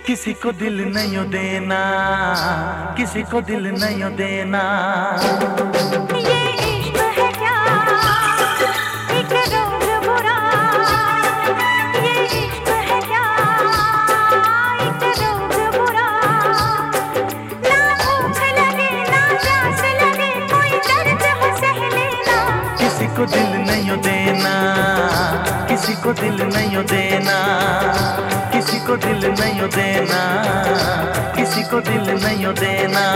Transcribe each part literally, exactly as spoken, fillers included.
किसी को दिल नहीं देना, किसी को दिल नहीं देना। ये इश्क है क्या, एक रोग बुरा। ये इश्क है क्या, एक रोग बुरा। ना भूख लगे ना प्यास लगे, कोई दर्द हो सह लेना। किसी को दिल नहीं देना, किसी को दिल नहीं देना, किसी को दिल नहीं देना, किसी को दिल नहीं देना।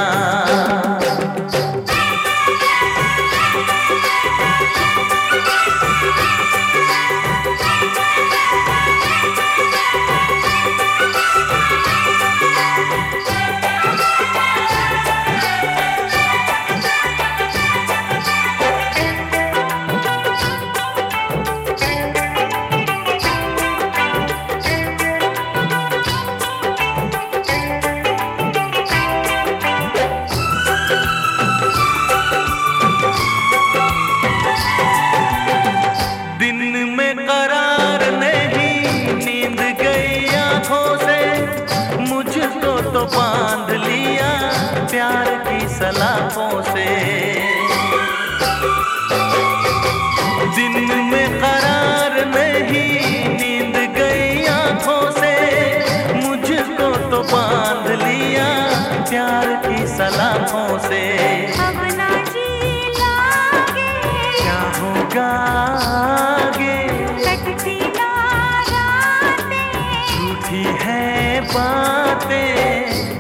तो बांध लिया प्यार की सलाखों से। दिन में करार नहीं, नींद गई आंखों से। मुझको तो बांध लिया प्यार की सलाखों से। अब ना जी लागे, क्या होगा आगे, कटती ना रातें, झूठी है बातें।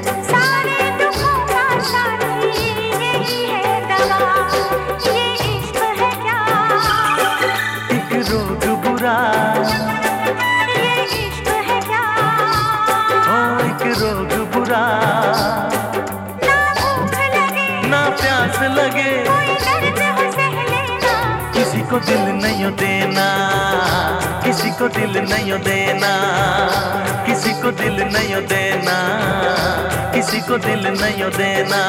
ये इश्क है क्या, ओ एक रोग बुरा। ना भूख लगे ना प्यास लगे, कोई दर्द हो सह लेना। किसी को दिल नहीं देना, किसी को दिल नहीं देना, किसी को दिल नहीं देना, किसी को दिल नहीं देना।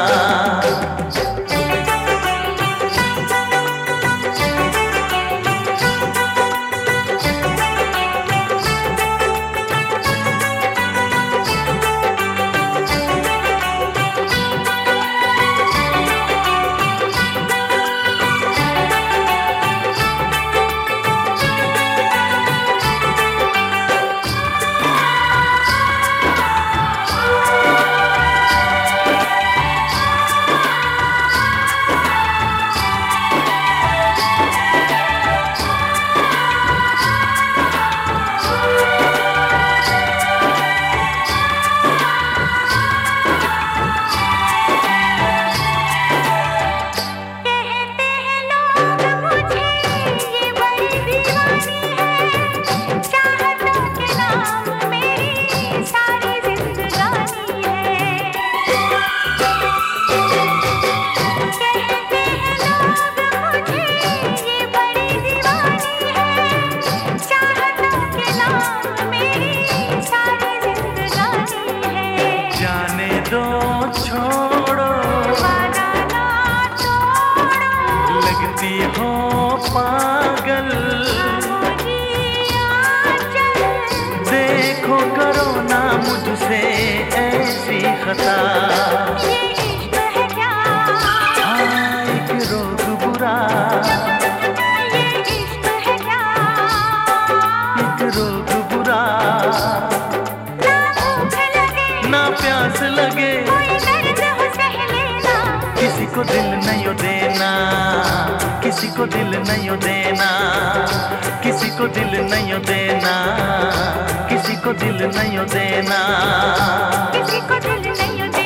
छोड़ो वादा ना तोड़ो, लगती हो पागल। देखो करो ना मुझसे ऐसी खता। ये इश्क है क्या, हाँ एक रोग बुरा। ये इश्क है क्या, एक रोग बुरा। ना भूख लगे ना प्यास लगे, कोई दर्द हो सह लेना। किसी को दिल नहीं देना, किसी को दिल नहीं देना, किसी को दिल नहीं देना, किसी को दिल नहीं देना, किसी को दिल नहीं